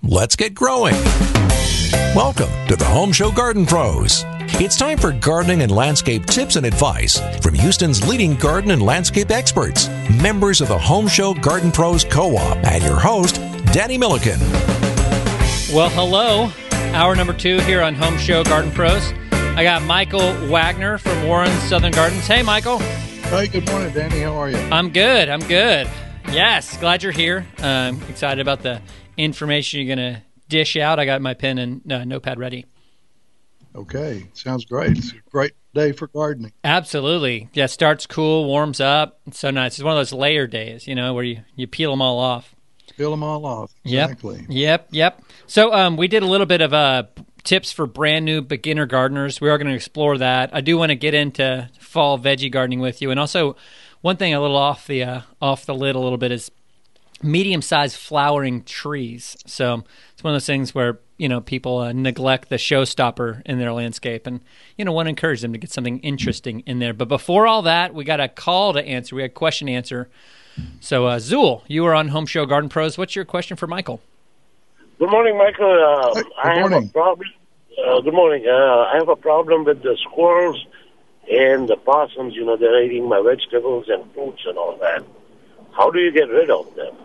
let's get growing. Welcome to the Home Show Garden Pros. It's time for gardening and landscape tips and advice from Houston's leading garden and landscape experts, members of the Home Show Garden Pros Co-op, and your host, Danny Milliken. Well, hello. Hour number 2 here on Home Show Garden Pros. I got Michael Wagner from Warren's Southern Gardens. Hey, Michael. Hey, good morning, Danny. How are you? I'm good. Yes, glad you're here. Excited about the information you're going to dish out. I got my pen and notepad ready. Okay, sounds great. It's a great day for gardening. Absolutely. Yeah, starts cool, warms up. It's so nice. It's one of those layer days, where you peel them all off. Peel them all off. Exactly. Yep. So we did a little bit of tips for brand new beginner gardeners. We are going to explore that. I do want to get into fall veggie gardening with you. And also one thing a little off the lid a little bit is medium-sized flowering trees. So it's one of those things where, people neglect the showstopper in their landscape and, want to encourage them to get something interesting in there. But before all that, we got a call to answer. We had a question to answer. So, Zool, you are on Home Show Garden Pros. What's your question for Michael? Good morning, Michael. Good I have morning. a problem. Good morning. I have a problem with the squirrels and the possums. They're eating my vegetables and fruits and all that. How do you get rid of them?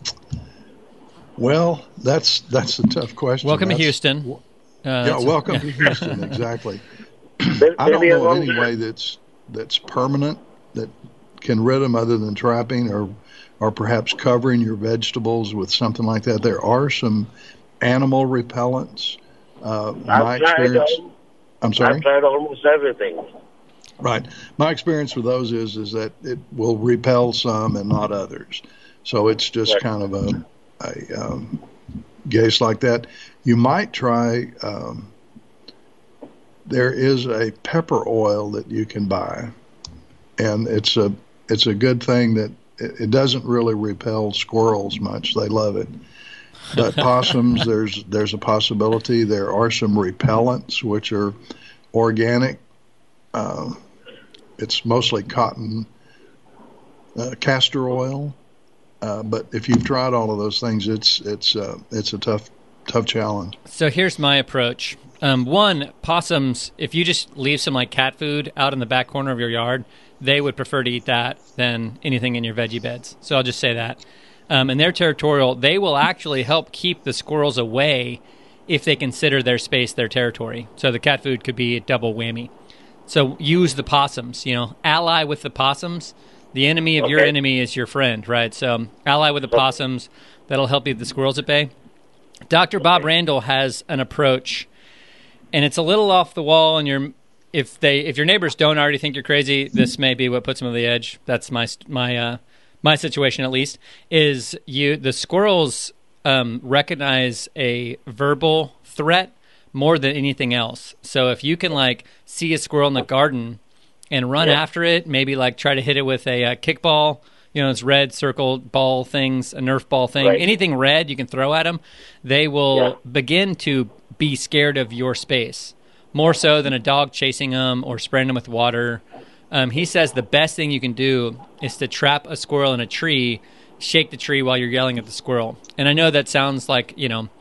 Well, that's a tough question. Welcome to Houston. Welcome to Houston. Exactly. I don't know of any way that's permanent that can rid them other than trapping or perhaps covering your vegetables with something like that. There are some animal repellents. My experience. I'm sorry. I've tried almost everything. Right. My experience with those is that it will repel some and not others. So it's just kind of a case like that. You might try. There is a pepper oil that you can buy, and it's a good thing that it doesn't really repel squirrels much. They love it. But possums, there's a possibility. There are some repellents which are organic. It's mostly cotton, castor oil. But if you've tried all of those things, it's a tough challenge. So here's my approach. One, possums, if you just leave some like cat food out in the back corner of your yard, they would prefer to eat that than anything in your veggie beds. So I'll just say that. And they're territorial. They will actually help keep the squirrels away if they consider their space their territory. So the cat food could be a double whammy. So use the possums, ally with the possums. The enemy of your enemy is your friend, right? So ally with the possums. That'll help keep the squirrels at bay. Dr. Bob Randall has an approach, and it's a little off the wall. And if your neighbors don't already think you're crazy, this may be what puts them over the edge. That's my situation, at least. Is the squirrels recognize a verbal threat more than anything else. So if you can see a squirrel in the garden and run after it, maybe try to hit it with a kickball, it's red circle ball things, a Nerf ball thing, anything red you can throw at them, they will begin to be scared of your space, more so than a dog chasing them or spraying them with water. He says the best thing you can do is to trap a squirrel in a tree, shake the tree while you're yelling at the squirrel. And I know that sounds like,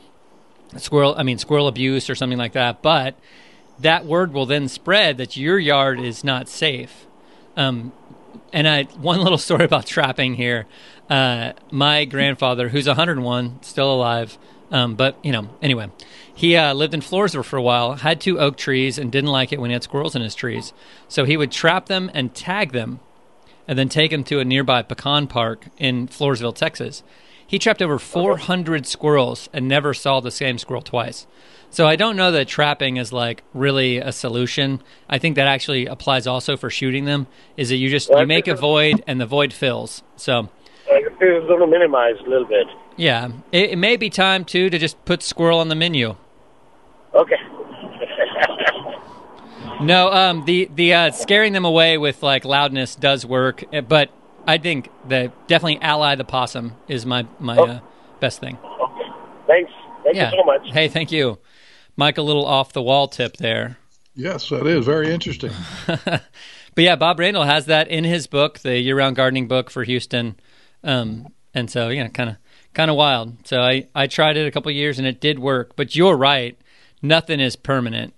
squirrel abuse or something like that, but that word will then spread that your yard is not safe. And one little story about trapping here. My grandfather, who's 101, still alive, but anyway, he lived in Floresville for a while, had 2 oak trees, and didn't like it when he had squirrels in his trees. So he would trap them and tag them, and then take them to a nearby pecan park in Floresville, Texas. He trapped over 400 squirrels and never saw the same squirrel twice. So I don't know that trapping is really a solution. I think that actually applies also for shooting them, is that you make a void and the void fills. So It's going to minimize a little bit. Yeah. It may be time, too, to just put squirrel on the menu. Okay. No, the scaring them away with loudness does work, but I think that definitely ally the possum is my best thing. Okay. Thanks. Thank you so much. Hey, thank you. Mike, a little off-the-wall tip there. Yes, that is very interesting. But yeah, Bob Randall has that in his book, the year-round gardening book for Houston. And so, kind kind of wild. So I tried it a couple of years and it did work. But you're right. Nothing is permanent.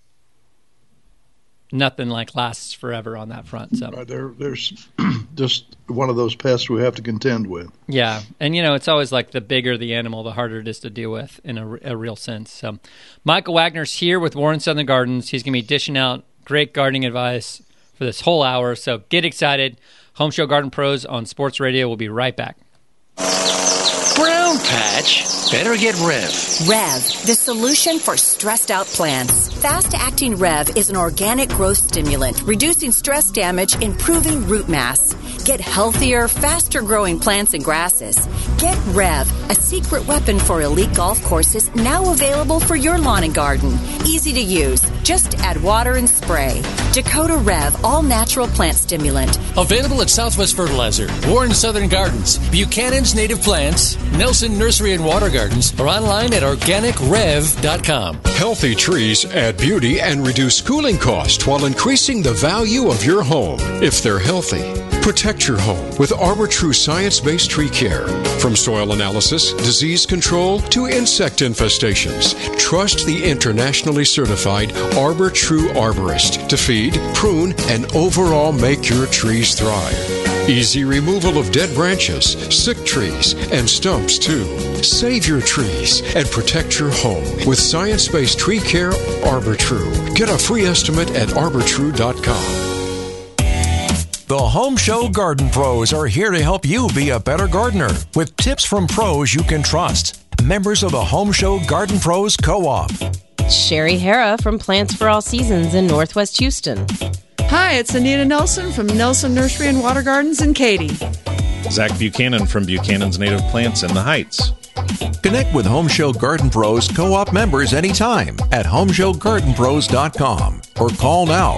Nothing like lasts forever on that front. So there's just one of those pests we have to contend with. Yeah, and it's always like the bigger the animal, the harder it is to deal with in a real sense. So Michael Wagner's here with Warren Southern Gardens. He's going to be dishing out great gardening advice for this whole hour. So get excited. Home Show Garden Pros on Sports Radio. We'll be right back. Brown patch. Better get Rev. Rev, the solution for stressed out plants. Fast-acting Rev is an organic growth stimulant, reducing stress damage, improving root mass. Get healthier, faster-growing plants and grasses. Get Rev, a secret weapon for elite golf courses, now available for your lawn and garden. Easy to use. Just add water and spray. Dakota Rev, all-natural plant stimulant. Available at Southwest Fertilizer, Warren Southern Gardens, Buchanan's Native Plants, Nelson Nursery and Water Gardens, or online at organicrev.com. Healthy trees add beauty and reduce cooling costs while increasing the value of your home if they're healthy. Protect your home with Arbor True science-based tree care. From soil analysis, disease control, to insect infestations. Trust the internationally certified Arbor True arborist to feed, prune, and overall make your trees thrive. Easy removal of dead branches, sick trees, and stumps too. Save your trees and protect your home with science-based tree care Arbor True. Get a free estimate at arbortrue.com. The Home Show Garden Pros are here to help you be a better gardener with tips from pros you can trust. Members of the Home Show Garden Pros Co-op. Sherry Hara from Plants for All Seasons in Northwest Houston. Hi, it's Anita Nelson from Nelson Nursery and Water Gardens in Katy. Zach Buchanan from Buchanan's Native Plants in the Heights. Connect with Home Show Garden Pros Co-op members anytime at homeshowgardenpros.com or call now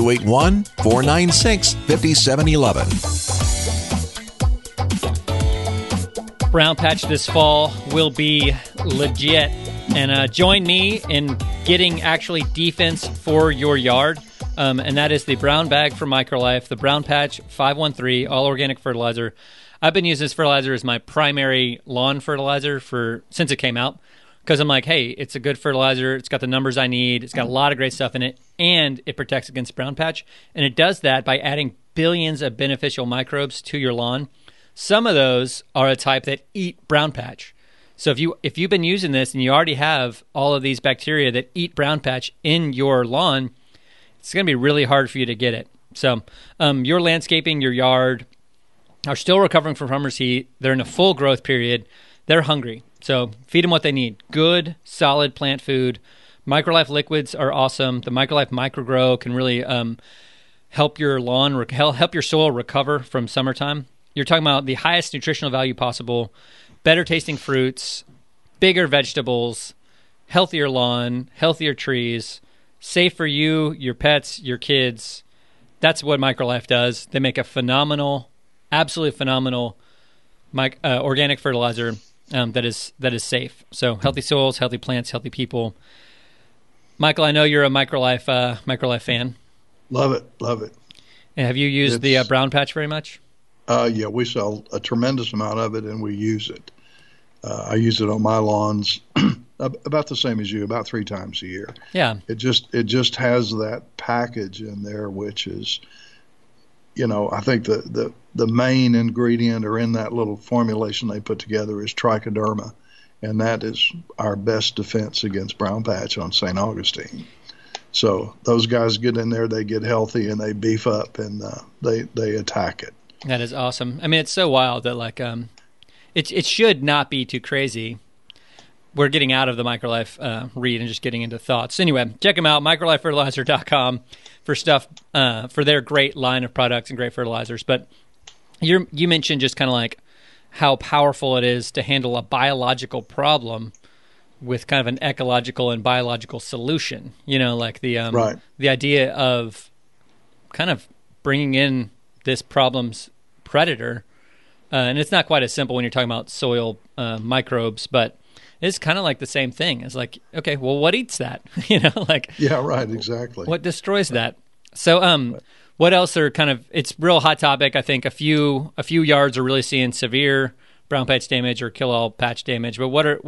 281-496-5711. Brown patch this fall will be legit. And join me in getting actually defense for your yard. And that is the brown bag for Microlife, the Brown Patch 513 all organic fertilizer. I've been using this fertilizer as my primary lawn fertilizer since it came out, because I'm like, hey, it's a good fertilizer. It's got the numbers I need. It's got a lot of great stuff in it, and it protects against brown patch. And it does that by adding billions of beneficial microbes to your lawn. Some of those are a type that eat brown patch. So if you've been using this and you already have all of these bacteria that eat brown patch in your lawn, it's going to be really hard for you to get it. So your landscaping, your yard are still recovering from summer's heat. They're in a full growth period. They're hungry. So feed them what they need. Good, solid plant food. Microlife liquids are awesome. The Microlife Microgrow can really help your lawn, help your soil recover from summertime. You're talking about the highest nutritional value possible, better tasting fruits, bigger vegetables, healthier lawn, healthier trees, safe for you, your pets, your kids. That's what Microlife does. They make a phenomenal, absolutely phenomenal organic fertilizer that is safe. So healthy soils, healthy plants, healthy people. Michael, I know you're a Microlife fan. Love it. And have you used the brown patch very much? Yeah, we sell a tremendous amount of it, and we use it. I use it on my lawns about the same as you, about 3 times a year. Yeah. It just has that package in there, which is, I think the main ingredient or in that little formulation they put together is trichoderma, and that is our best defense against brown patch on St. Augustine. So those guys get in there, they get healthy, and they beef up, and they attack it. That is awesome. I mean, it's so wild that it should not be too crazy. We're getting out of the Microlife read and just getting into thoughts. Anyway, check them out, microlifefertilizer.com for stuff, for their great line of products and great fertilizers. But you mentioned just kind of like how powerful it is to handle a biological problem with kind of an ecological and biological solution. Like the idea of kind of bringing in this problem's predator. And it's not quite as simple when you're talking about soil microbes, but it's kind of like the same thing. It's like, okay, well, what eats that? Yeah, right, exactly. What destroys that? So what else are it's real hot topic. I think a few yards are really seeing severe brown patch damage or kill all patch damage. But what are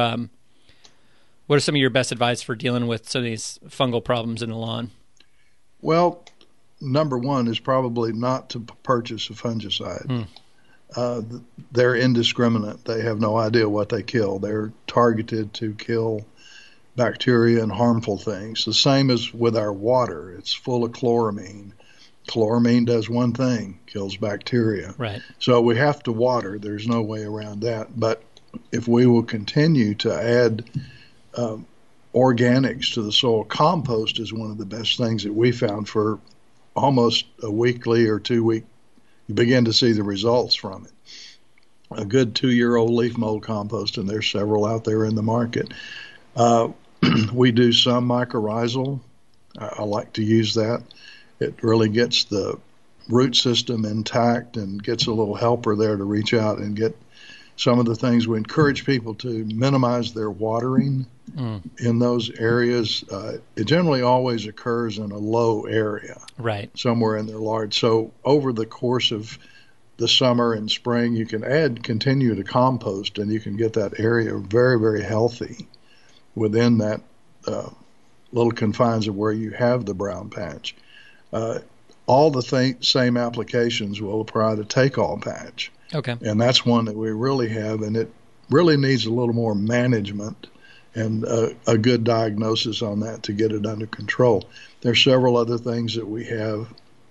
some of your best advice for dealing with some of these fungal problems in the lawn? Well, number one is probably not to purchase a fungicide. They're indiscriminate. They have no idea what they kill. They're targeted to kill bacteria and harmful things. The same as with our water. It's full of chloramine. Chloramine does one thing, kills bacteria. Right. So we have to water. There's no way around that. But if we will continue to add organics to the soil, compost is one of the best things that we found. For almost a weekly or 2 week, you begin to see the results from it. A good 2-year-old leaf mold compost, and there's several out there in the market. We do some mycorrhizal. I like to use that. It really gets the root system intact and gets a little helper there to reach out and get some of the things. We encourage people to minimize their watering in those areas. It generally always occurs in a low area, right, somewhere in their large. So over the course of the summer and spring, you can continue to compost, and you can get that area very, very healthy within that little confines of where you have the brown patch. All the same applications will apply to take-all patch. Okay. And that's one that we really have, and it really needs a little more management and a good diagnosis on that to get it under control. There's several other things that we have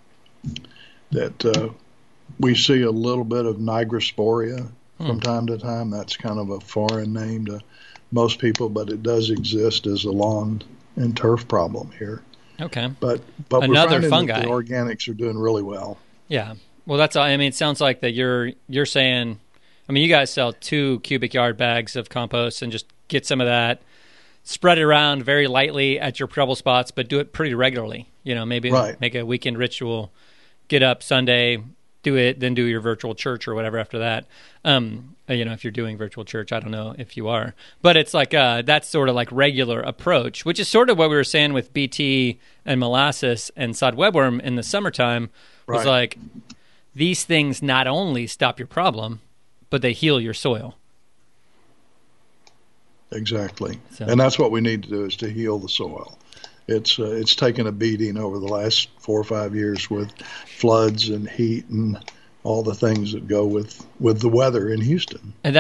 that we see a little bit of nigrosporia from time to time. That's kind of a foreign name to most people, but it does exist as a lawn and turf problem here. Okay. But another we're fungi. That the organics are doing really well. Yeah. Well, that's all. I mean, it sounds like that you're saying, I mean, you guys sell 2 cubic yard bags of compost and just get some of that, spread it around very lightly at your trouble spots, but do it pretty regularly. You know, maybe make a weekend ritual, get up Sunday, do it, then do your virtual church or whatever after that. You know, if you're doing virtual church, I don't know if you are, but it's like that's sort of like regular approach, which is sort of what we were saying with BT and molasses and sod webworm in the summertime. Was like, these things not only stop your problem, but they heal your soil. Exactly. So. And that's what we need to do, is to heal the soil. It's taken a beating over the last 4 or 5 years with floods and heat and all the things that go with the weather in Houston. And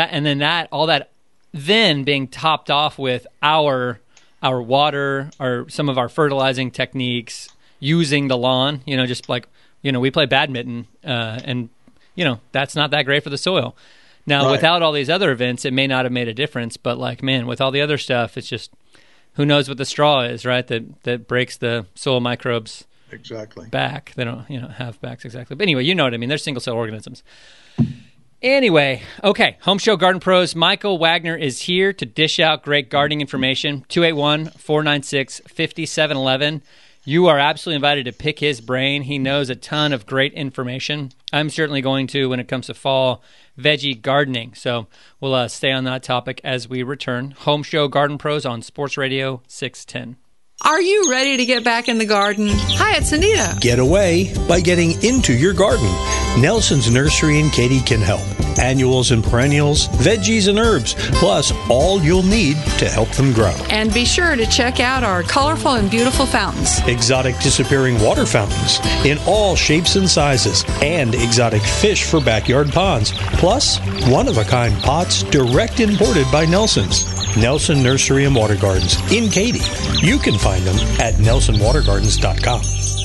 then being topped off with our water, or some of our fertilizing techniques, using the lawn, you know, just like, you know, we play badminton, and, you know, that's not that great for the soil. Now, without all these other events, it may not have made a difference, but like, man, with all the other stuff, it's just, who knows what the straw is, right? That breaks the soil microbes back. They don't, you know, have backs exactly. But anyway, you know what I mean. They're single cell organisms. Anyway, okay. Home Show Garden Pros, Michael Wagner is here to dish out great gardening information. 281-496-5711. You are absolutely invited to pick his brain. He knows a ton of great information. I'm certainly going to when it comes to fall veggie gardening. So we'll stay on that topic as we return. Home Show Garden Pros on Sports Radio 610. Are you ready to get back in the garden? Hi, it's Anita. Get away by getting into your garden. Nelson's Nursery in Katy can help. Annuals and perennials, veggies and herbs, plus all you'll need to help them grow. And be sure to check out our colorful and beautiful fountains. Exotic disappearing water fountains in all shapes and sizes, and exotic fish for backyard ponds, plus one-of-a-kind pots direct imported by Nelson's. Nelson Nursery and Water Gardens in Katy. You can find them at nelsonwatergardens.com.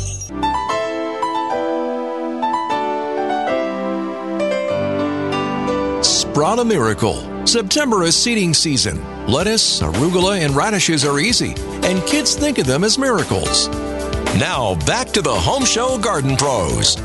Sprout a miracle. September is seeding season. Lettuce, arugula, and radishes are easy, and kids think of them as miracles. Now, back to the Home Show Garden Pros.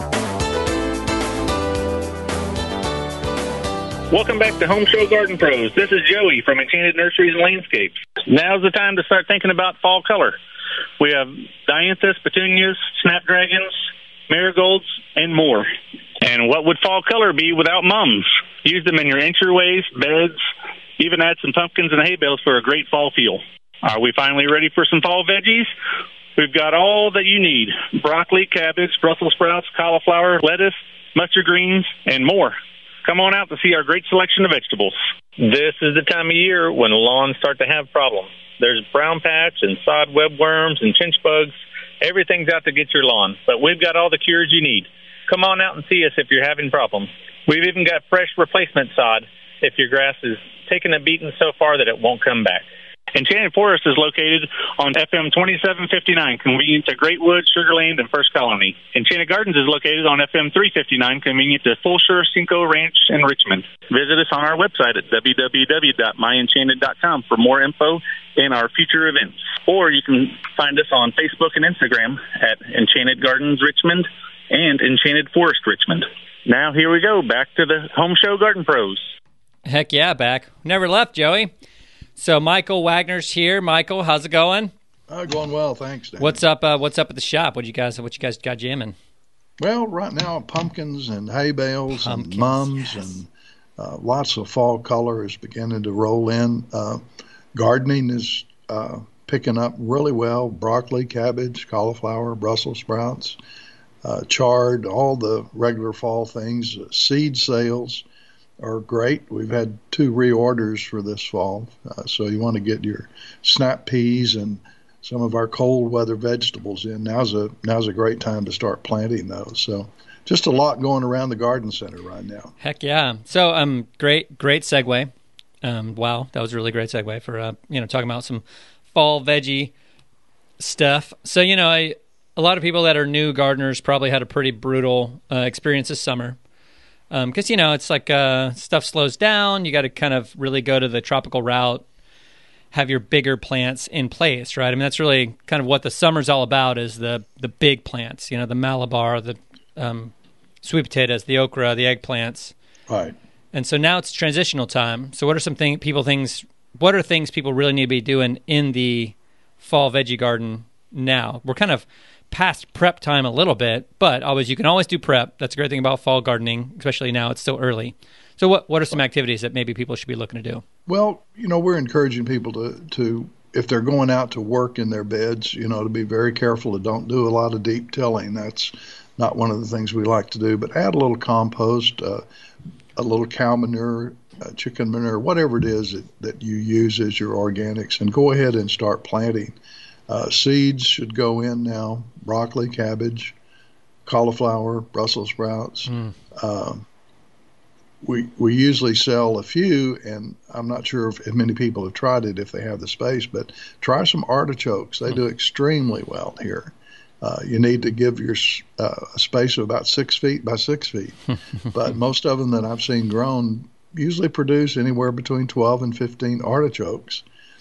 Welcome back to Home Show Garden Pros. This is Joey from Enchanted Nurseries and Landscapes. Now's the time to start thinking about fall color. We have dianthus, petunias, snapdragons, marigolds, and more. And what would fall color be without mums? Use them in your entryways, beds, even add some pumpkins and hay bales for a great fall feel. Are we finally ready for some fall veggies? We've got all that you need: broccoli, cabbage, Brussels sprouts, cauliflower, lettuce, mustard greens, and more. Come on out to see our great selection of vegetables. This is the time of year when lawns start to have problems. There's brown patch and sod webworms and chinch bugs. Everything's out to get your lawn, but we've got all the cures you need. Come on out and see us if you're having problems. We've even got fresh replacement sod if your grass is taking a beating so far that it won't come back. Enchanted Forest is located on FM 2759, convenient to Greatwood, Sugar Land, and First Colony. Enchanted Gardens is located on FM 359, convenient to Fulshire, Cinco Ranch, and Richmond. Visit us on our website at www.myenchanted.com for more info and our future events. Or you can find us on Facebook and Instagram at Enchanted Gardens Richmond and Enchanted Forest Richmond. Now here we go, back to the Home Show Garden Pros. Heck yeah, back. Never left, Joey. So Michael Wagner's here. Michael, how's it going? Going well, thanks, Dan. What's up at the shop? What you guys got jamming? Well, right now pumpkins and hay bales and mums, and lots of fall color is beginning to roll in. Gardening is picking up really well. Broccoli, cabbage, cauliflower, Brussels sprouts, chard, all the regular fall things. Seed sales are great. We've had 2 reorders for this fall. So you want to get your snap peas and some of our cold weather vegetables in. Now's a great time to start planting those. So just a lot going around the garden center right now. Heck yeah. So great segue. Wow, that was a really great segue for talking about some fall veggie stuff. So a lot of people that are new gardeners probably had a pretty brutal experience this summer. Because, it's like stuff slows down. You got to kind of really go to the tropical route, have your bigger plants in place, right? I mean, that's really kind of what the summer's all about is the big plants, the Malabar, the sweet potatoes, the okra, the eggplants. Right. And so now it's transitional time. So what are things people really need to be doing in the fall veggie garden now? We're kind of past prep time a little bit, but you can always do prep. That's a great thing about fall gardening, especially now it's still early. So what are some activities that maybe people should be looking to do? Well, we're encouraging people to if they're going out to work in their beds, to be very careful to don't do a lot of deep tilling. That's not one of the things we like to do, but add a little compost, a little cow manure, chicken manure, whatever it is that you use as your organics, and go ahead and start planting. Seeds should go in now: broccoli, cabbage, cauliflower, Brussels sprouts. We usually sell a few, and I'm not sure if many people have tried it if they have the space, but try some artichokes. They do extremely well here. You need to give your a space of about 6 feet by 6 feet, but most of them that I've seen grown usually produce anywhere between 12 and 15 artichokes,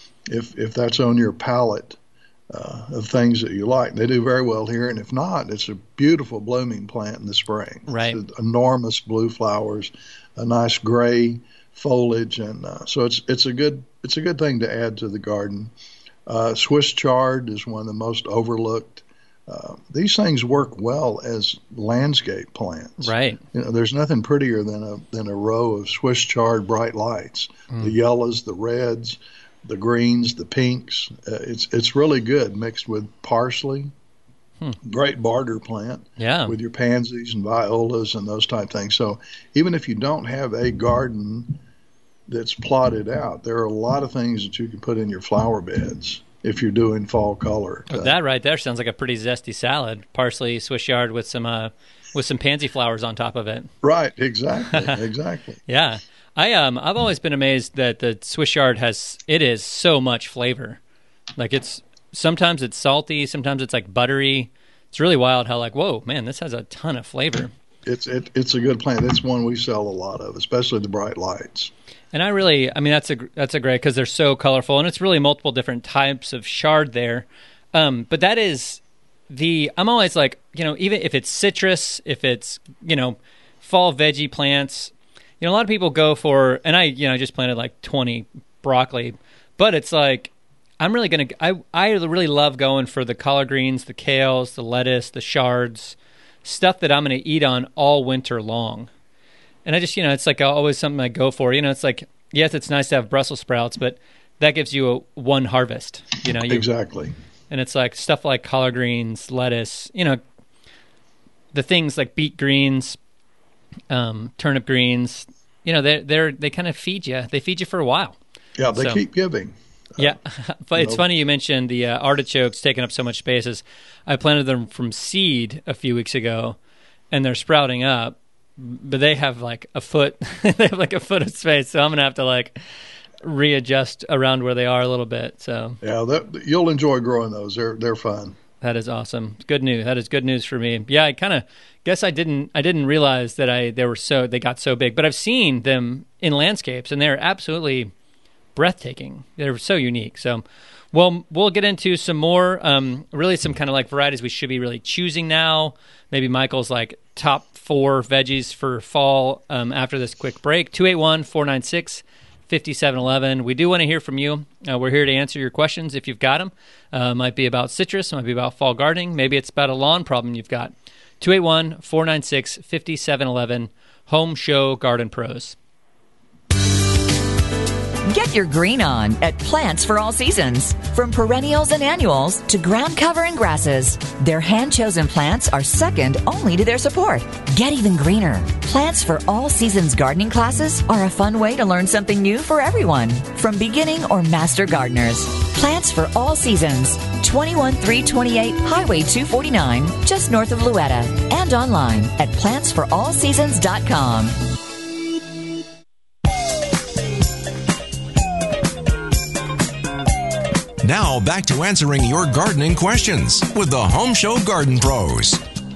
if that's on your palette of things that you like. They do very well here, and if not, it's a beautiful blooming plant in the spring. Right. It's enormous blue flowers, a nice gray foliage, and so it's a good thing to add to the garden. Swiss chard is one of the most overlooked. These things work well as landscape plants. Right. There's nothing prettier than a row of Swiss chard bright lights. The yellows, the reds, the greens, the pinks. It's really good mixed with parsley. Great barter plant. Yeah. With your pansies and violas and those type things. So even if you don't have a garden that's plotted out, there are a lot of things that you can put in your flower beds if you're doing fall color. That right there sounds like a pretty zesty salad. Parsley, Swiss chard with some pansy flowers on top of it. Right. Exactly. Yeah. I've always been amazed that the Swiss chard is so much flavor. Like sometimes it's salty, sometimes it's like buttery. It's really wild how whoa, man, this has a ton of flavor. It's a good plant. It's one we sell a lot of, especially the bright lights. And that's a great, because they're so colorful, and it's really multiple different types of chard there. But that is I'm always like, even if it's citrus, if it's, fall veggie plants, a lot of people go for, and I just planted 20 broccoli, but it's like, I really love going for the collard greens, the kales, the lettuce, the chards, stuff that I'm going to eat on all winter long. And I just, it's like always something I go for. It's like, yes, it's nice to have Brussels sprouts, but that gives you one harvest. Exactly. And it's like stuff like collard greens, lettuce, the things like beet greens, turnip greens, they kind of feed you. They feed you for a while. Yeah, they keep giving. Yeah, but it's funny you mentioned the artichokes taking up so much space. I planted them from seed a few weeks ago, and they're sprouting up, but they have like a foot. They have like a foot of space, so I'm gonna have to like readjust around where they are a little bit. So yeah, you'll enjoy growing those. They're fun. That is awesome. Good news. That is good news for me. Yeah, I kind of guess I didn't realize that they got so big, but I've seen them in landscapes, and they're absolutely breathtaking. They're so unique. So, well, we'll get into some more, really some kind of like varieties we should be really choosing now. Maybe Michael's like top 4 veggies for fall after this quick break. 281-496-5711. We do want to hear from you. We're here to answer your questions if you've got them. Might be about citrus, might be about fall gardening. Maybe it's about a lawn problem you've got. 281-496-5711. Home Show Garden Pros. Get your green on at Plants for All Seasons. From perennials and annuals to ground cover and grasses, their hand-chosen plants are second only to their support. Get even greener. Plants for All Seasons gardening classes are a fun way to learn something new for everyone, from beginning or master gardeners. Plants for All Seasons, 21328 Highway 249, just north of Louetta, and online at plantsforallseasons.com. Now back to answering your gardening questions with the Home Show Garden Pros.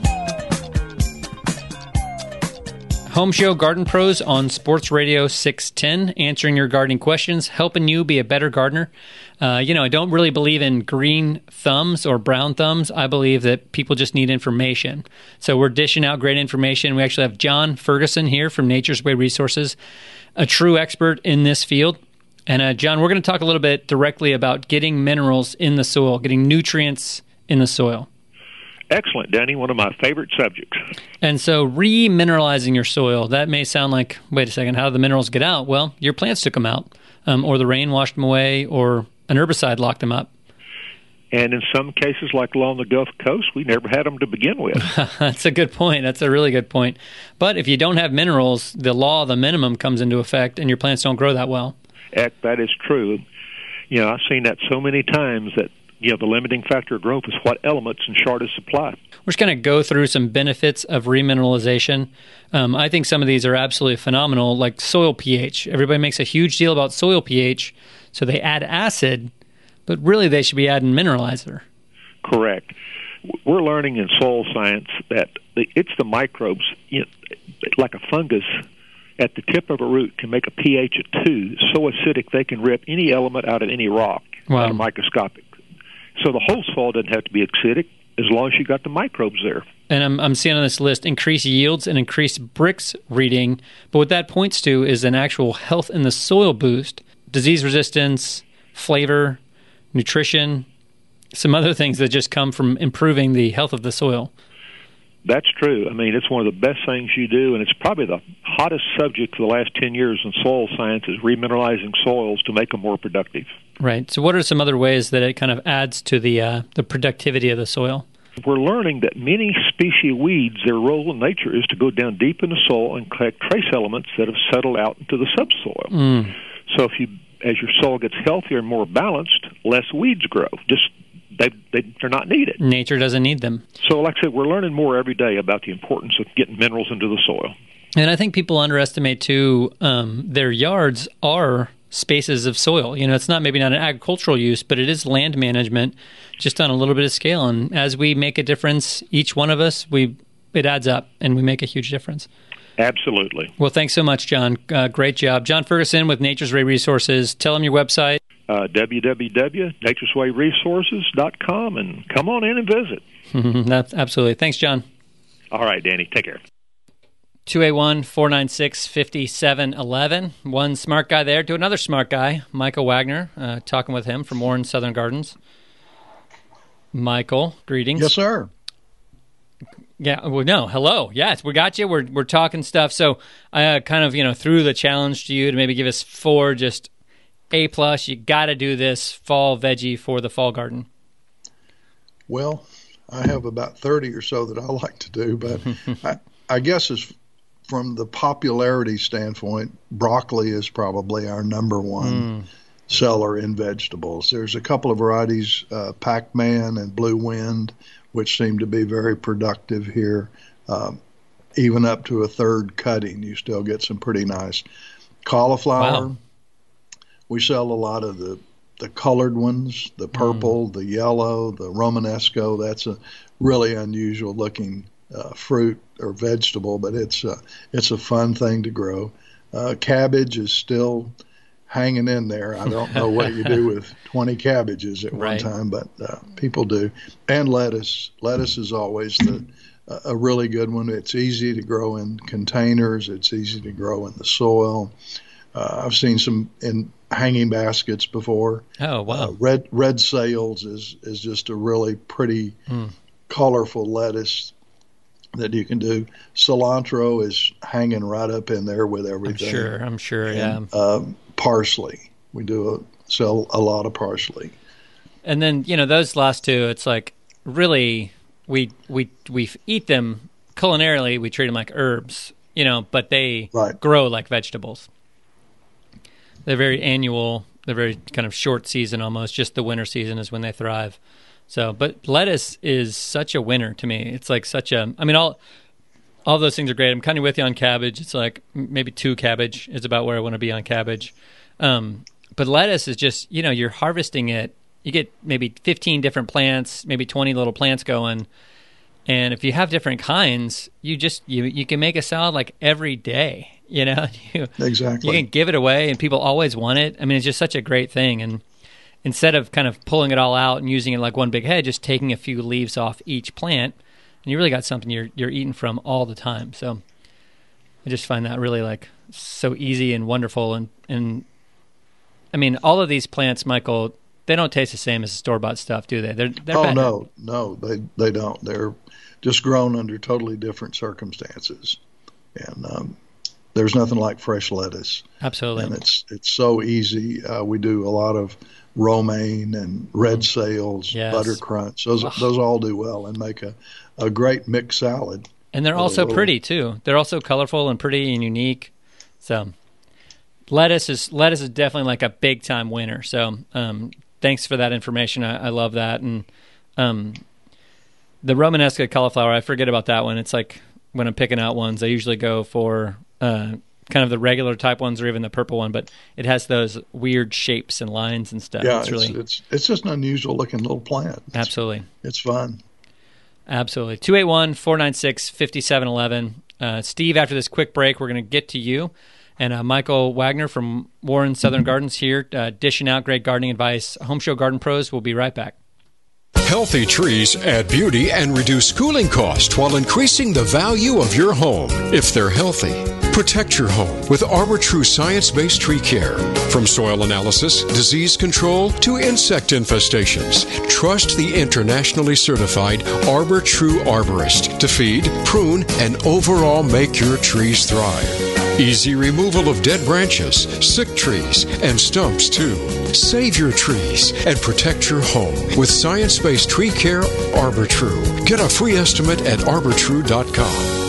Home Show Garden Pros on Sports Radio 610, answering your gardening questions, helping you be a better gardener. I don't really believe in green thumbs or brown thumbs. I believe that people just need information. So we're dishing out great information. We actually have John Ferguson here from Nature's Way Resources, a true expert in this field. And John, we're going to talk a little bit directly about getting minerals in the soil, getting nutrients in the soil. Excellent, Danny. One of my favorite subjects. And so remineralizing your soil, that may sound like, wait a second, how do the minerals get out? Well, your plants took them out, or the rain washed them away, or an herbicide locked them up. And in some cases, like along the Gulf Coast, we never had them to begin with. That's a good point. That's a really good point. But if you don't have minerals, the law of the minimum comes into effect, and your plants don't grow that well. That is true. I've seen that so many times that, the limiting factor of growth is what elements in shortest supply. We're just going to go through some benefits of remineralization. I think some of these are absolutely phenomenal, like soil pH. Everybody makes a huge deal about soil pH, so they add acid, but really they should be adding mineralizer. Correct. We're learning in soil science that it's the microbes, like a fungus, at the tip of a root can make a pH of 2 so acidic they can rip any element out of any rock. Wow. Out of microscopic. So the whole soil doesn't have to be acidic as long as you got the microbes there. And I'm seeing on this list increased yields and increased Brix reading, but what that points to is an actual health in the soil boost, disease resistance, flavor, nutrition, some other things that just come from improving the health of the soil. That's true. I mean, it's one of the best things you do, and it's probably the hottest subject for the last 10 years in soil science is remineralizing soils to make them more productive. Right. So what are some other ways that it kind of adds to the productivity of the soil? We're learning that many species of weeds, their role in nature is to go down deep in the soil and collect trace elements that have settled out into the subsoil. So as your soil gets healthier and more balanced, less weeds grow. They're not needed. Nature doesn't need them. So like I said, we're learning more every day about the importance of getting minerals into the soil. And I think people underestimate, too, their yards are spaces of soil. It's maybe not an agricultural use, but it is land management just on a little bit of scale. And as we make a difference, each one of us, it adds up and we make a huge difference. Absolutely. Well, thanks so much, John. Great job. John Ferguson with Nature's Way Resources. Tell them your website. www.natureswayresources.com, and come on in and visit. That's absolutely. Thanks, John. All right, Danny. Take care. 281-496-5711. One smart guy there to another smart guy, Michael Wagner, talking with him from Warren Southern Gardens. Michael, greetings. Yes, sir. Yeah, well, no, hello. Yes, we got you. We're talking stuff. So I kind of, threw the challenge to you to maybe give us 4 just A+, you got to do this fall veggie for the fall garden. Well, I have about 30 or so that I like to do, but I guess as from the popularity standpoint, broccoli is probably our number one seller in vegetables. There's a couple of varieties, Pac-Man and Blue Wind, which seem to be very productive here. Even up to a third cutting, you still get some pretty nice cauliflower. Wow. We sell a lot of the colored ones, the purple, the yellow, the Romanesco. That's a really unusual looking fruit or vegetable, but it's a fun thing to grow. Cabbage is still hanging in there. I don't know what you do with 20 cabbages at one time, but people do. And lettuce. Lettuce is always a really good one. It's easy to grow in containers. It's easy to grow in the soil. I've seen some in hanging baskets before. Oh, wow. Red Sales is just a really pretty, colorful lettuce that you can do. Cilantro is hanging right up in there with everything. I'm sure, and, parsley. We sell a lot of parsley. And then, those last two, it's like really we eat them culinarily, we treat them like herbs, but they grow like vegetables. They're very annual. They're very kind of short season almost. Just the winter season is when they thrive. So, but lettuce is such a winner to me. It's like all those things are great. I'm kind of with you on cabbage. It's like maybe 2 cabbage is about where I want to be on cabbage. But lettuce is just, you're harvesting it. You get maybe 15 different plants, maybe 20 little plants going. And if you have different kinds, you can make a salad like every day. Exactly. You can give it away, and people always want it. I mean, it's just such a great thing. And instead of kind of pulling it all out and using it like one big head, just taking a few leaves off each plant, and you really got something you're eating from all the time. So I just find that really like so easy and wonderful. And I mean, all of these plants, Michael, they don't taste the same as store-bought stuff, do they? They're better. No, they don't. They're just grown under totally different circumstances, and there's nothing like fresh lettuce. Absolutely. And it's so easy. We do a lot of romaine and red sales, butter crunch. Those all do well and make a great mixed salad. And they're also pretty too. They're also colorful and pretty and unique. So lettuce is definitely like a big time winner. So thanks for that information. I love that. And the Romanesco cauliflower, I forget about that one. It's like when I'm picking out ones, I usually go for kind of the regular type ones or even the purple one, but it has those weird shapes and lines and stuff. Yeah, it's just an unusual looking little plant. Absolutely. It's fun. Absolutely. 281-496-5711. Steve, after this quick break, we're going to get to you. And Michael Wagner from Warren Southern Gardens here, dishing out great gardening advice. Home Show Garden Pros. We'll be right back. Healthy trees add beauty and reduce cooling costs while increasing the value of your home if they're healthy. Protect your home with ArborTrue science-based tree care. From soil analysis, disease control, to insect infestations. Trust the internationally certified ArborTrue arborist to feed, prune, and overall make your trees thrive. Easy removal of dead branches, sick trees, and stumps too. Save your trees and protect your home with science-based tree care ArborTrue. Get a free estimate at arbortrue.com.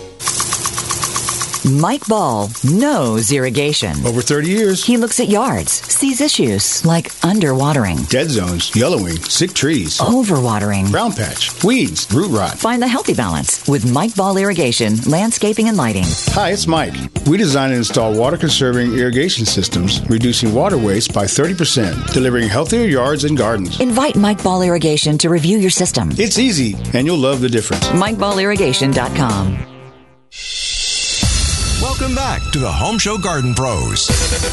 Mike Ball knows irrigation. Over 30 years. He looks at yards, sees issues like underwatering, dead zones, yellowing, sick trees, overwatering, brown patch, weeds, root rot. Find the healthy balance with Mike Ball Irrigation, Landscaping and Lighting. Hi, it's Mike. We design and install water-conserving irrigation systems, reducing water waste by 30%, delivering healthier yards and gardens. Invite Mike Ball Irrigation to review your system. It's easy, and you'll love the difference. MikeBallIrrigation.com. Welcome back to the Home Show Garden Pros.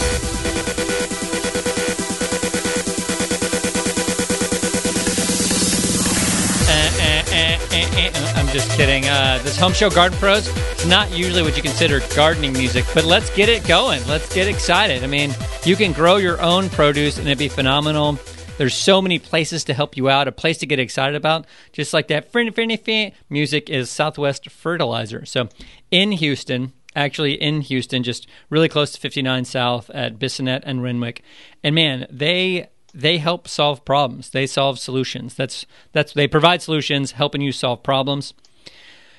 I'm just kidding. This Home Show Garden Pros is not usually what you consider gardening music, but let's get it going. Let's get excited. I mean, you can grow your own produce and it'd be phenomenal. There's so many places to help you out, a place to get excited about. Just like that music is Southwest Fertilizer. So in Houston, just really close to 59 South at Bissonnette and Renwick. And man, they help solve problems. They solve solutions. They provide solutions, helping you solve problems.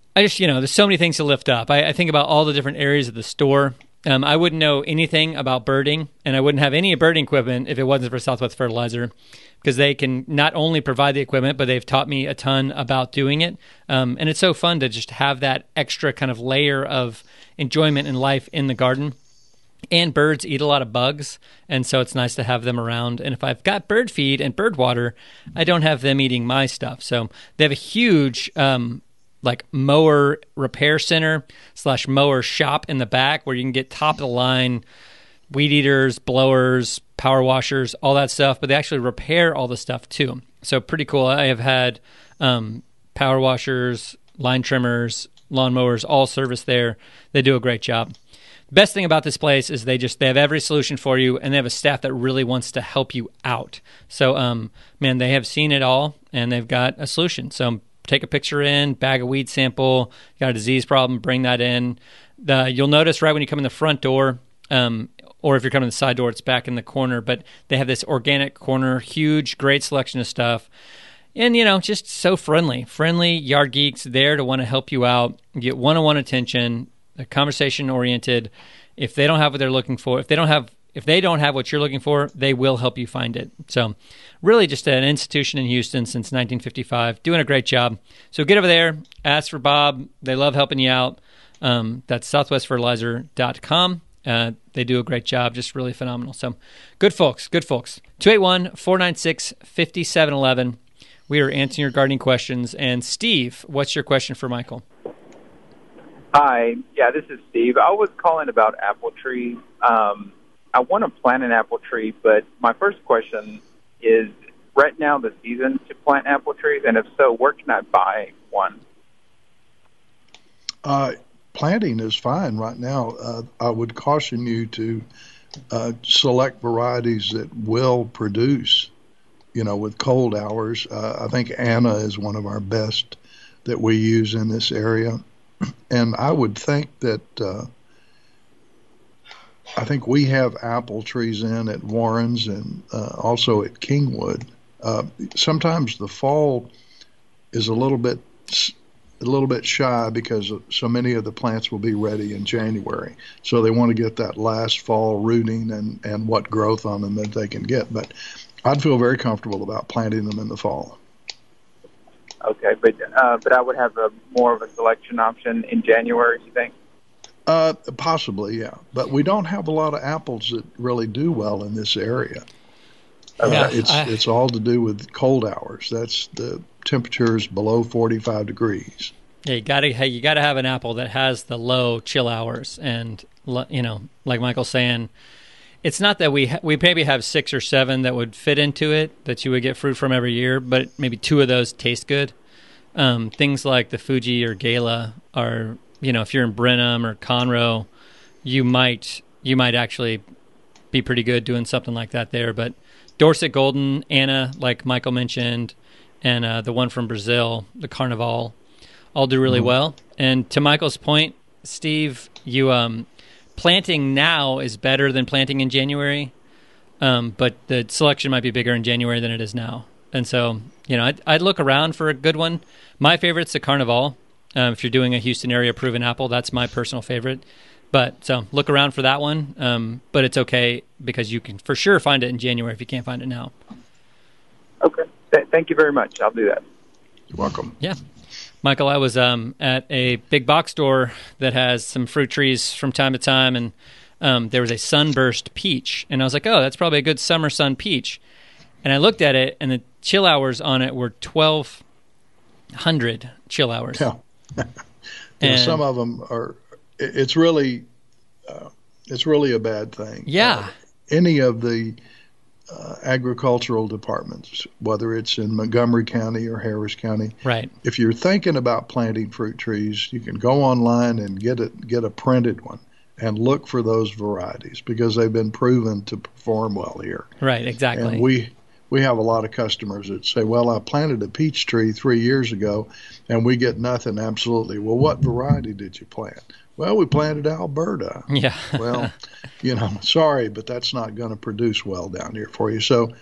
I just, there's so many things to lift up. I think about all the different areas of the store. I wouldn't know anything about birding, and I wouldn't have any birding equipment if it wasn't for Southwest Fertilizer, because they can not only provide the equipment, but they've taught me a ton about doing it. And it's so fun to just have that extra kind of layer of enjoyment in life in the garden. And birds eat a lot of bugs, and so it's nice to have them around. And if I've got bird feed and bird water, I don't have them eating my stuff. So they have a huge mower repair center / mower shop in the back where you can get top of the line weed eaters, blowers, power washers, all that stuff, but they actually repair all the stuff too. So pretty cool. I have had power washers, line trimmers, lawnmowers, all service there. They do a great job. The best thing about this place is they have every solution for you, and they have a staff that really wants to help you out. So, they have seen it all, and they've got a solution. So take a picture in, bag a weed sample, got a disease problem, bring that in. You'll notice right when you come in the front door, or if you're coming in the side door, it's back in the corner, but they have this organic corner, huge, great selection of stuff. And, just so friendly yard geeks there to want to help you out, get one-on-one attention, conversation-oriented. If they don't have what they're looking for, if they don't have what you're looking for, they will help you find it. So really just an institution in Houston since 1955, doing a great job. So get over there, ask for Bob. They love helping you out. That's southwestfertilizer.com. They do a great job, just really phenomenal. So good folks. 281-496-5711. We are answering your gardening questions. And Steve, what's your question for Michael? Hi. Yeah, this is Steve. I was calling about apple trees. I want to plant an apple tree, but my first question is, right now the season to plant apple trees? And if so, where can I buy one? Planting is fine right now. I would caution you to select varieties that will produce, with cold hours. I think Anna is one of our best that we use in this area. And I would think that I think we have apple trees in at Warren's and also at Kingwood. Sometimes the fall is a little bit shy because so many of the plants will be ready in January. So they want to get that last fall rooting and what growth on them that they can get. But I'd feel very comfortable about planting them in the fall. Okay, but I would have more of a selection option in January, you think? Possibly, yeah. But we don't have a lot of apples that really do well in this area. It's all to do with cold hours. That's the temperatures below 45 degrees. Yeah, you gotta have an apple that has the low chill hours, and like Michael's saying, it's not that we maybe have 6 or 7 that would fit into it that you would get fruit from every year, but maybe 2 of those taste good. Things like the Fuji or Gala are, if you're in Brenham or Conroe, you might actually be pretty good doing something like that there. But Dorset Golden, Anna, like Michael mentioned, and the one from Brazil, the Carnival, all do really well. And to Michael's point, Steve, you planting now is better than planting in January, but the selection might be bigger in January than it is now. And so, I'd look around for a good one. My favorite's the Carnival. If you're doing a Houston area proven apple, that's my personal favorite. But so look around for that one. But it's okay because you can for sure find it in January if you can't find it now. Okay. Thank you very much. I'll do that. You're welcome. Yeah. Michael, I was at a big box store that has some fruit trees from time to time, and there was a sunburst peach. And I was like, oh, that's probably a good summer sun peach. And I looked at it, and the chill hours on it were 1,200 chill hours. Yeah. And some of them are. It's really a bad thing. Yeah. Any of the agricultural departments, whether it's in Montgomery County or Harris County, right? If you're thinking about planting fruit trees, you can go online and get a printed one and look for those varieties because they've been proven to perform well here. Right. Exactly. And we have a lot of customers that say, well, I planted a peach tree 3 years ago and we get nothing. Absolutely. Well, what variety did you plant? Well, we planted Alberta. Yeah. Well, sorry, but that's not going to produce well down here for you. So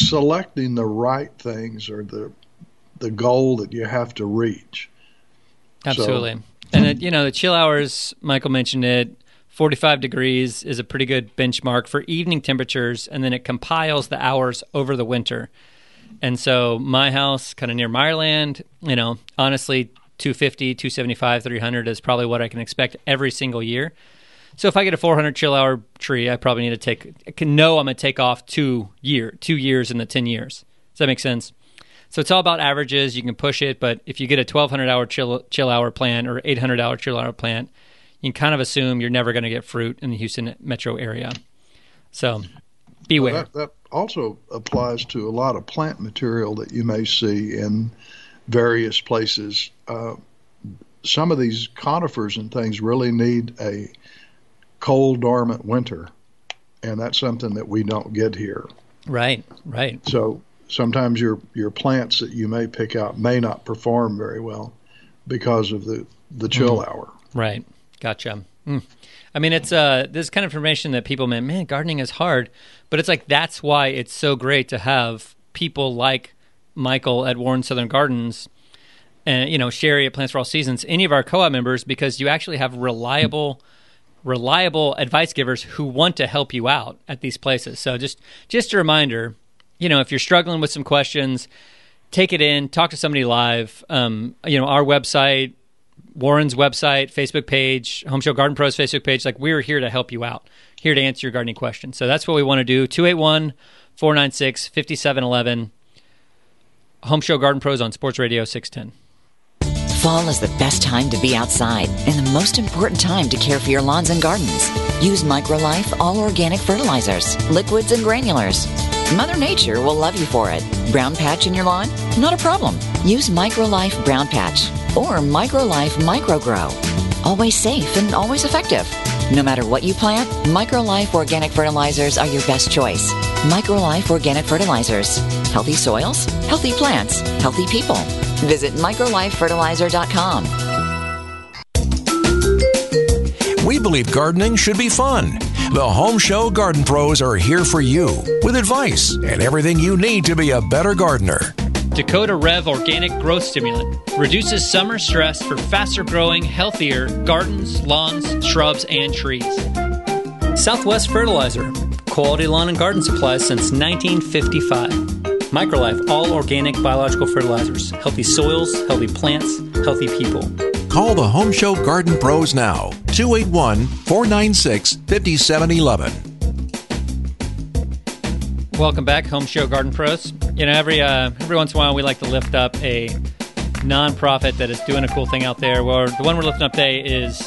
selecting the right things are the goal that you have to reach. Absolutely. And, the chill hours, Michael mentioned it, 45 degrees is a pretty good benchmark for evening temperatures, and then it compiles the hours over the winter. And so my house, kind of near Meyerland, honestly, 250, 275, 300 is probably what I can expect every single year. So if I get a 400 chill hour tree, I probably need to I'm going to take off 2 years in the 10 years. Does that make sense? So it's all about averages. You can push it, but if you get a 1,200 hour chill hour plant or 800 hour chill hour plant, you can kind of assume you're never going to get fruit in the Houston metro area. So beware. Well, that also applies to a lot of plant material that you may see in various places. Some of these conifers and things really need a cold, dormant winter, and that's something that we don't get here. Right. So sometimes your plants that you may pick out may not perform very well because of the chill hour. Right. Gotcha. I mean, it's this kind of information that people man, gardening is hard, but it's like that's why it's so great to have people like Michael at Warren Southern Gardens and, Sherry at Plants for All Seasons, any of our co-op members, because you actually have reliable advice givers who want to help you out at these places. So just a reminder, if you're struggling with some questions, take it in, talk to somebody live. Our website, Warren's website, Facebook page, Home Show Garden Pros Facebook page, we're here to help you out, here to answer your gardening questions. So that's what we want to do. 281-496-5711. Home Show Garden Pros on Sports Radio 610. Fall is the best time to be outside and the most important time to care for your lawns and gardens. Use MicroLife all-organic fertilizers, liquids, and granulars. Mother Nature will love you for it. Brown patch in your lawn? Not a problem. Use MicroLife Brown Patch or MicroLife MicroGrow. Always safe and always effective. No matter what you plant, MicroLife organic fertilizers are your best choice. MicroLife organic fertilizers. Healthy soils, healthy plants, healthy people. Visit microlifefertilizer.com. We believe gardening should be fun. The Home Show Garden Pros are here for you with advice and everything you need to be a better gardener. Dakota Rev Organic Growth Stimulant reduces summer stress for faster growing, healthier gardens, lawns, shrubs, and trees. Southwest Fertilizer, quality lawn and garden supplies since 1955. MicroLife all organic biological fertilizers, healthy soils, healthy plants, healthy people. Call the Home Show Garden Pros now, 281-496-5711. Welcome back, Home Show Garden Pros. Every once in a while we like to lift up a nonprofit that is doing a cool thing out there. Well, the one we're lifting up today is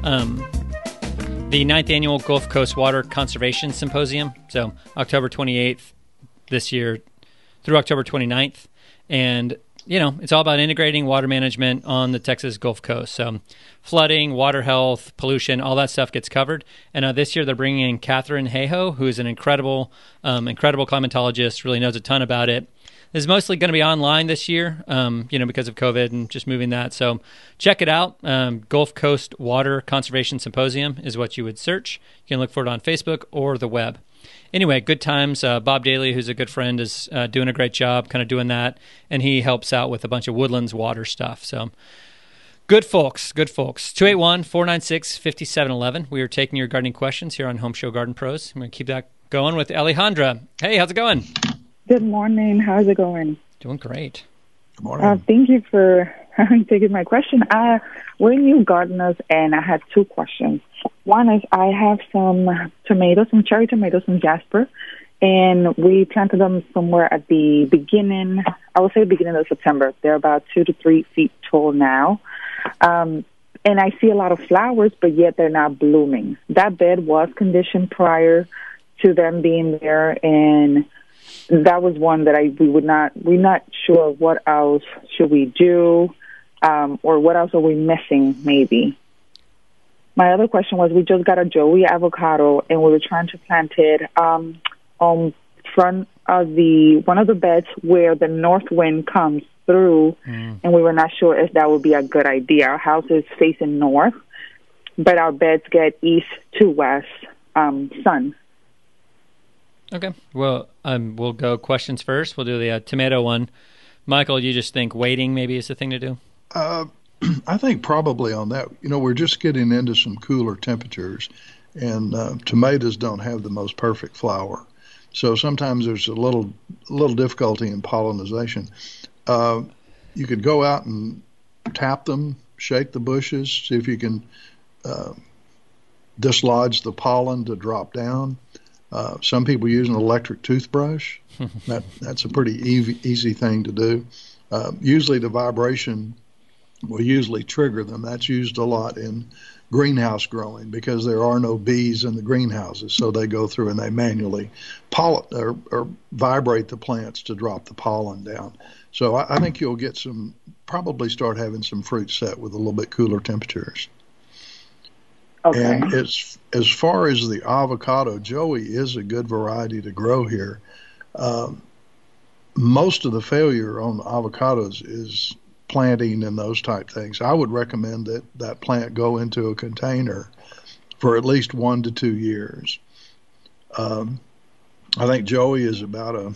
the 9th Annual Gulf Coast Water Conservation Symposium. So October 28th this year through October 29th. And, it's all about integrating water management on the Texas Gulf Coast. So flooding, water health, pollution, all that stuff gets covered. And this year they're bringing in Catherine Hayhoe, who is an incredible climatologist, really knows a ton about it. This is mostly going to be online this year, because of COVID and just moving that. So check it out. Gulf Coast Water Conservation Symposium is what you would search. You can look for it on Facebook or the web. Anyway, good times. Bob Daly, who's a good friend, is doing a great job kind of doing that, and he helps out with a bunch of Woodlands water stuff. So good folks. 281-496-5711. We are taking your gardening questions here on Home Show Garden Pros. I'm going to keep that going with Alejandra. Hey, how's it going? Good morning. How's it going? Doing great. Good morning. Thank you for taking my question. We're new gardeners, and I had two questions. One is I have some tomatoes, some cherry tomatoes from Jasper, and we planted them somewhere at the beginning, I would say beginning of September. They're about 2 to 3 feet tall now. And I see a lot of flowers, but yet they're not blooming. That bed was conditioned prior to them being there, and that was one that we're not sure what else should we do, or what else are we missing maybe. My other question was we just got a Joey avocado, and we were trying to plant it on front of one of the beds where the north wind comes through, and we were not sure if that would be a good idea. Our house is facing north, but our beds get east to west sun. Okay. Well, we'll go questions first. We'll do the tomato one. Michael, you just think waiting maybe is the thing to do? I think probably on that, we're just getting into some cooler temperatures, and tomatoes don't have the most perfect flower. So sometimes there's a little difficulty in pollination. You could go out and tap them, shake the bushes, see if you can dislodge the pollen to drop down. Some people use an electric toothbrush. That's a pretty easy thing to do. Usually the vibration will usually trigger them. That's used a lot in greenhouse growing because there are no bees in the greenhouses, so they go through and they manually or vibrate the plants to drop the pollen down. So I think you'll get probably start having some fruit set with a little bit cooler temperatures. Okay. And as far as the avocado, Joey is a good variety to grow here. Most of the failure on avocados is planting and those type things. I would recommend that plant go into a container for at least 1 to 2 years. I think Joey is about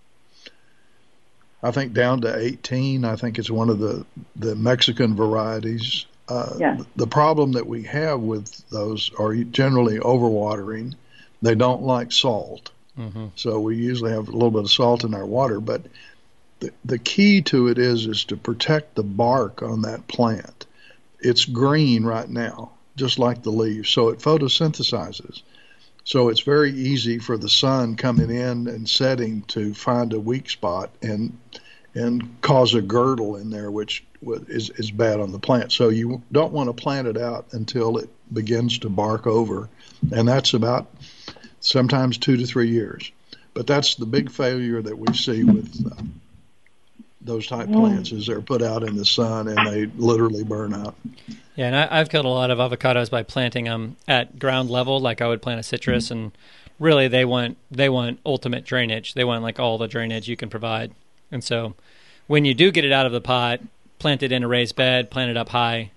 I think down to 18. I think it's one of the Mexican varieties. The problem that we have with those are generally overwatering. They don't like salt. Mm-hmm. So we usually have a little bit of salt in our water, but the key to it is to protect the bark on that plant. It's green right now, just like the leaves, so it photosynthesizes. So it's very easy for the sun coming in and setting to find a weak spot and cause a girdle in there, which is bad on the plant. So you don't want to plant it out until it begins to bark over, and that's about sometimes 2 to 3 years. But that's the big failure that we see with those type plants is they're put out in the sun and they literally burn out. Yeah, and I've killed a lot of avocados by planting them at ground level, like I would plant a citrus, and really they want ultimate drainage. They want like all the drainage you can provide. And so when you do get it out of the pot, plant it in a raised bed, plant it up high.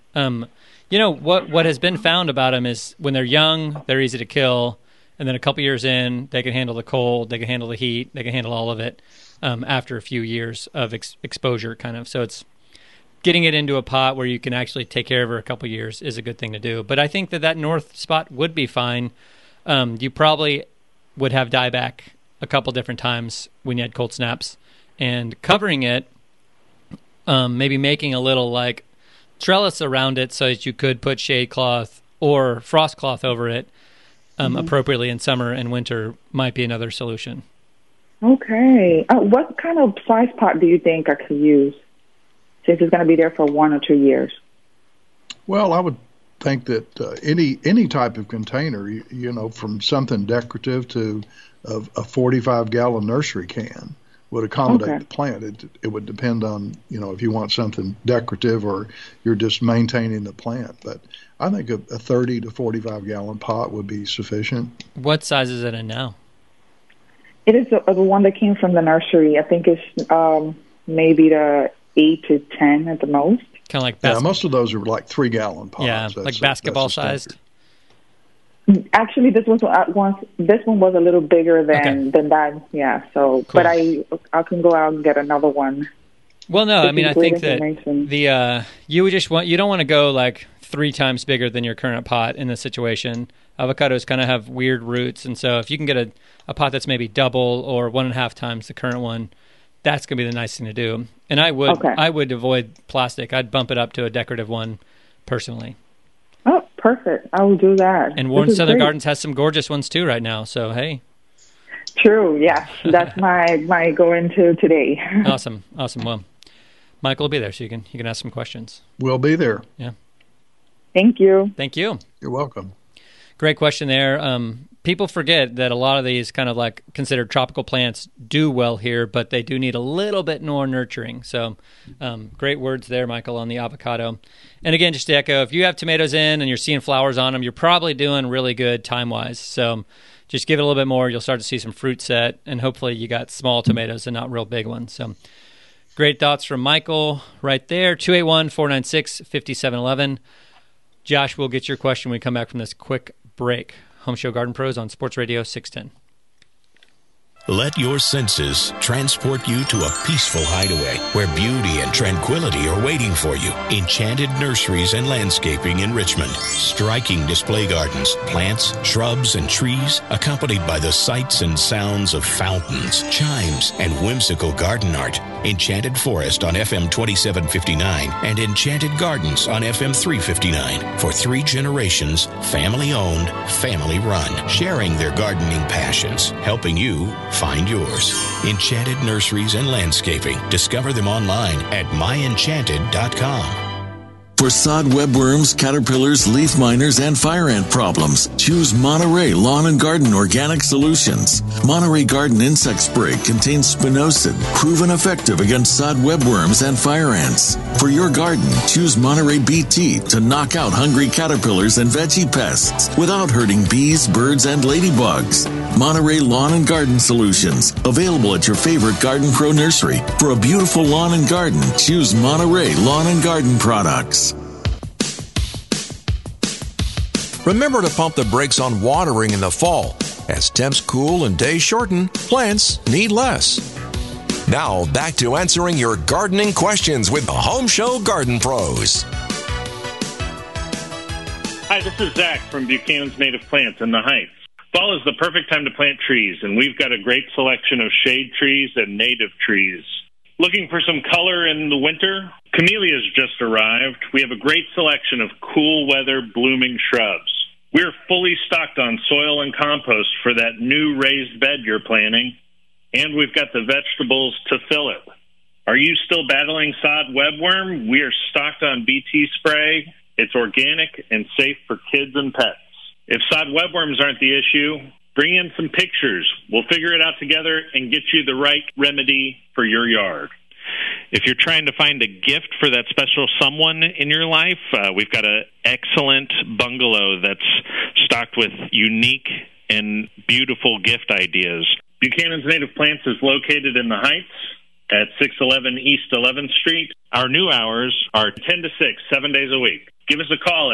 What has been found about them is when they're young, they're easy to kill, and then a couple years in, they can handle the cold, they can handle the heat, they can handle all of it. After a few years of exposure, kind of. So it's getting it into a pot where you can actually take care of her a couple years is a good thing to do. But I think that north spot would be fine. You probably would have dieback a couple different times when you had cold snaps. And covering it, maybe making a little like trellis around it so that you could put shade cloth or frost cloth over it appropriately in summer and winter might be another solution. Okay. What kind of size pot do you think I could use since it's going to be there for 1 or 2 years? Well, I would think that any type of container, from something decorative to a 45-gallon nursery can would accommodate the plant. It would depend on, if you want something decorative or you're just maintaining the plant. But I think a 30 to 45-gallon pot would be sufficient. What size is it in now? It is the one that came from the nursery. I think it's maybe the 8 to 10 at the most. Kind of like most of those are like 3-gallon pots. Yeah, like basketball sized. Actually, this one was a little bigger than that. Yeah. So, cool. But I can go out and get another one. Well, no, I mean I think that you don't want to go like 3 times bigger than your current pot in this situation. Avocados kind of have weird roots, and so if you can get a pot that's maybe double or 1.5 times the current one, that's going to be the nice thing to do. And I would avoid plastic. I'd bump it up to a decorative one personally. Oh, perfect. I will do that. And Warren Southern Gardens has some gorgeous ones too right now, so hey. True, yes. That's my go-into today. Awesome. Well, Michael will be there, so you can ask some questions. We'll be there. Yeah. Thank you. Thank you. You're welcome. Great question there. People forget that a lot of these kind of like considered tropical plants do well here, but they do need a little bit more nurturing. So great words there, Michael, on the avocado. And again, just to echo, if you have tomatoes in and you're seeing flowers on them, you're probably doing really good time-wise. So just give it a little bit more. You'll start to see some fruit set, and hopefully you got small tomatoes and not real big ones. So great thoughts from Michael right there. 281-496-5711. Josh, we'll get your question when we come back from this quick break. Home Show Garden Pros on Sports Radio 610. Let your senses transport you to a peaceful hideaway where beauty and tranquility are waiting for you. Enchanted Nurseries and Landscaping in Richmond. Striking display gardens, plants, shrubs, and trees, accompanied by the sights and sounds of fountains, chimes, and whimsical garden art. Enchanted Forest on FM 2759 and Enchanted Gardens on FM 359. For 3 generations, family-owned, family-run, sharing their gardening passions, helping you find yours. Enchanted Nurseries and Landscaping. Discover them online at myenchanted.com. For sod webworms, caterpillars, leaf miners, and fire ant problems, choose Monterey Lawn and Garden Organic Solutions. Monterey Garden Insect Spray contains spinosad, proven effective against sod webworms and fire ants. For your garden, choose Monterey BT to knock out hungry caterpillars and veggie pests without hurting bees, birds, and ladybugs. Monterey Lawn and Garden Solutions, available at your favorite Garden Pro nursery. For a beautiful lawn and garden, choose Monterey Lawn and Garden products. Remember to pump the brakes on watering in the fall. As temps cool and days shorten, plants need less. Now, back to answering your gardening questions with the Home Show Garden Pros. Hi, this is Zach from Buchanan's Native Plants in the Heights. Fall is the perfect time to plant trees, and we've got a great selection of shade trees and native trees. Looking for some color in the winter? Camellias just arrived. We have a great selection of cool weather blooming shrubs. We're fully stocked on soil and compost for that new raised bed you're planting, and we've got the vegetables to fill it. Are you still battling sod webworm? We are stocked on BT spray. It's organic and safe for kids and pets. If sod webworms aren't the issue, bring in some pictures. We'll figure it out together and get you the right remedy for your yard. If you're trying to find a gift for that special someone in your life, we've got an excellent bungalow that's stocked with unique and beautiful gift ideas. Buchanan's Native Plants is located in the Heights at 611 East 11th Street. Our new hours are 10 to 6, 7 days a week. Give us a call at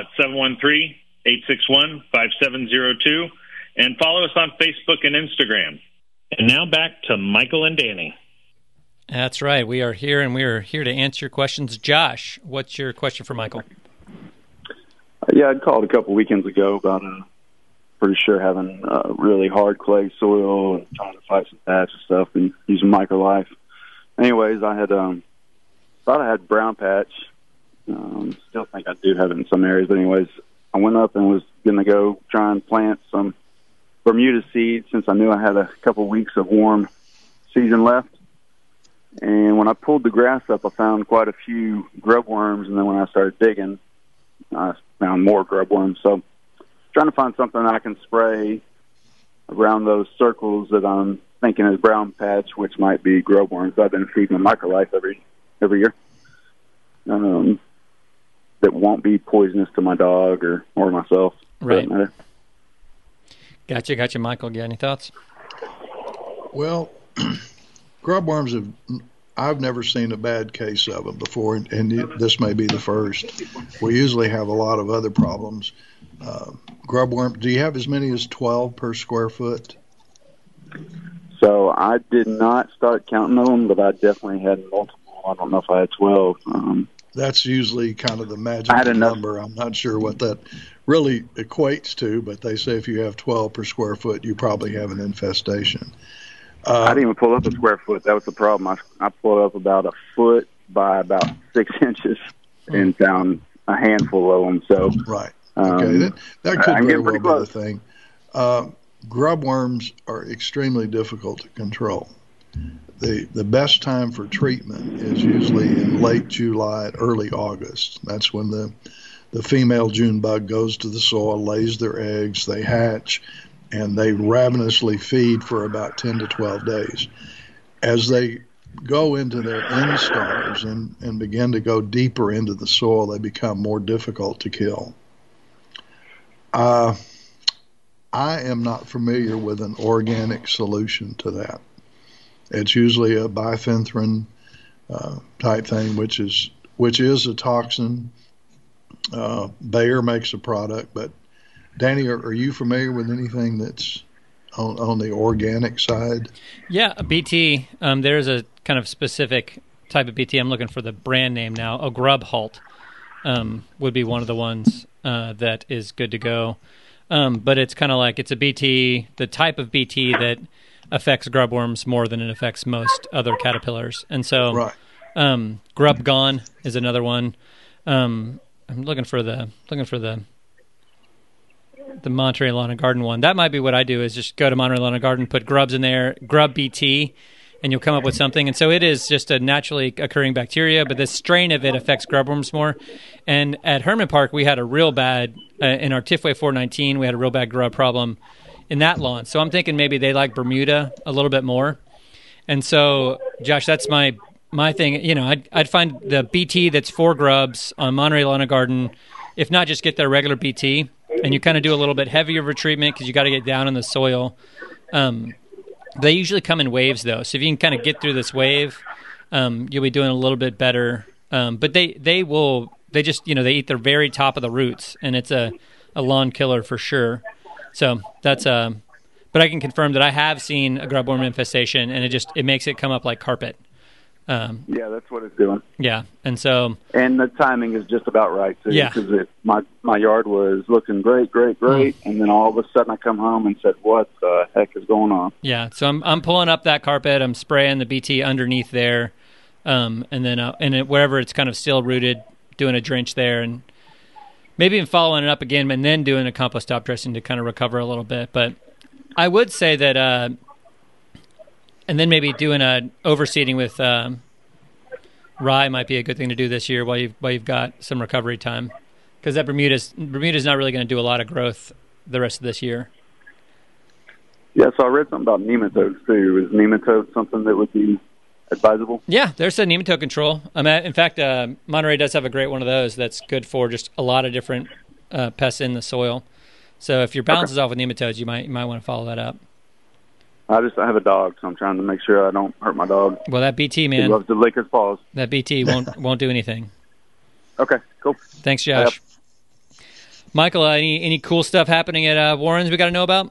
713-861-5702 and follow us on Facebook and Instagram. And now back to Michael and Danny. That's right. We are here, and we are here to answer your questions. Josh, what's your question for Michael? Yeah, I'd called a couple weekends ago about pretty sure having really hard clay soil and trying to fight some patch and stuff and using MicroLife. Anyways, I had thought I had brown patch. Still think I do have it in some areas, but anyways, I went up and was going to go try and plant some Bermuda seeds since I knew I had a couple weeks of warm season left. And when I pulled the grass up, I found quite a few grub worms, and then when I started digging, I found more grub worms. So trying to find something I can spray around those circles that I'm thinking is brown patch, which might be grub worms. I've been feeding them MicroLife every year. That won't be poisonous to my dog or myself. Right. Gotcha, Michael. Got any thoughts? Well, grub worms I've never seen a bad case of them before, and this may be the first. We usually have a lot of other problems. Grub worm, do you have as many as 12 per square foot? So I did not start counting them, but I definitely had multiple. I don't know if I had 12. That's usually kind of the magic number. I'm not sure what that really equates to, but they say if you have 12 per square foot, you probably have an infestation. I didn't even pull up a square foot. That was the problem. I pulled up about a foot by about 6 inches and found a handful of them. So right. Okay, that could very well be the thing. Grub worms are extremely difficult to control. The best time for treatment is usually in late July, early August. That's when the female June bug goes to the soil, lays their eggs, they hatch, and they ravenously feed for about 10 to 12 days. As they go into their instars and begin to go deeper into the soil, they become more difficult to kill. I am not familiar with an organic solution to that. It's usually a bifenthrin type thing, which is a toxin. Bayer makes a product, but Danny, are you familiar with anything that's on the organic side? Yeah, a BT. There's a kind of specific type of BT. I'm looking for the brand name now. A Grub Halt would be one of the ones that is good to go. But it's kind of like it's a BT, the type of BT that affects grubworms more than it affects most other caterpillars. And so Grub Gone is another one. I'm looking for the Monterey Lawn and Garden one. That might be what I do, is just go to Monterey Lawn and Garden, put grubs in there, Grub BT, and you'll come up with something. And so it is just a naturally occurring bacteria, but the strain of it affects grubworms more. And at Herman Park, we had a real bad, in our Tifway 419, we had a real bad grub problem in that lawn. So I'm thinking maybe they like Bermuda a little bit more. And so, Josh, that's my thing. You know, I'd find the BT that's for grubs on Monterey Lawn and Garden, if not just get their regular BT, and you kind of do a little bit heavier of a treatment because you got to get down in the soil. They usually come in waves, though. So if you can kind of get through this wave, you'll be doing a little bit better. But they just, you know, they eat the very top of the roots, and it's a lawn killer for sure. So that's but I can confirm that I have seen a grubworm infestation, and it makes it come up like carpet. Yeah, that's what it's doing. Yeah, and the timing is just about right too. Yeah, because my yard was looking great, and then all of a sudden I come home and said, "What the heck is going on?" Yeah, so I'm pulling up that carpet. I'm spraying the BT underneath there, and then wherever it's kind of still rooted, doing a drench there, and maybe even following it up again, and then doing a compost top dressing to kind of recover a little bit. But I would say that, and then maybe doing a overseeding with rye might be a good thing to do this year while you've got some recovery time, because that Bermuda's not really going to do a lot of growth the rest of this year. Yeah, so I read something about nematodes too. Is nematode something that would be advisable? Yeah, there's a nematode control. In fact, Monterey does have a great one of those that's good for just a lot of different pests in the soil. So if your balance is off with nematodes, you might want to follow that up. I have a dog, so I'm trying to make sure I don't hurt my dog. Well, that BT, man, he loves to lick his paws. That BT won't do anything. Okay, cool. Thanks, Josh. Michael, any cool stuff happening at Warren's we got to know about?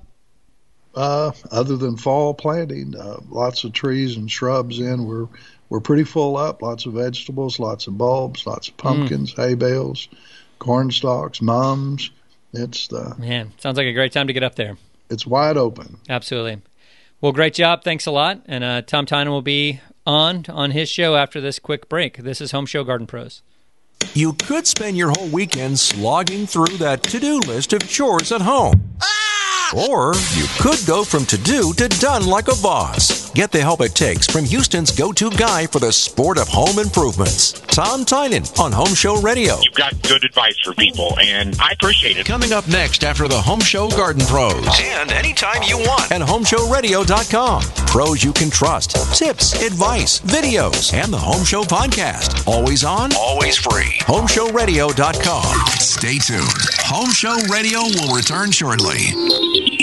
Other than fall planting, lots of trees and shrubs in. We're pretty full up. Lots of vegetables, lots of bulbs, lots of pumpkins, hay bales, corn stalks, mums. Man, sounds like a great time to get up there. It's wide open. Absolutely. Well, great job. Thanks a lot. And Tom Tynan will be on his show after this quick break. This is Home Show Garden Pros. You could spend your whole weekend slogging through that to-do list of chores at home. Or you could go from to-do to done like a boss. Get the help it takes from Houston's go-to guy for the sport of home improvements, Tom Tynan on Home Show Radio. You've got good advice for people, and I appreciate it. Coming up next after the Home Show Garden Pros. And anytime you want at HomeShowRadio.com. Pros you can trust, tips, advice, videos, and the Home Show podcast. Always on, always free. HomeShowRadio.com. Stay tuned. Home Show Radio will return shortly.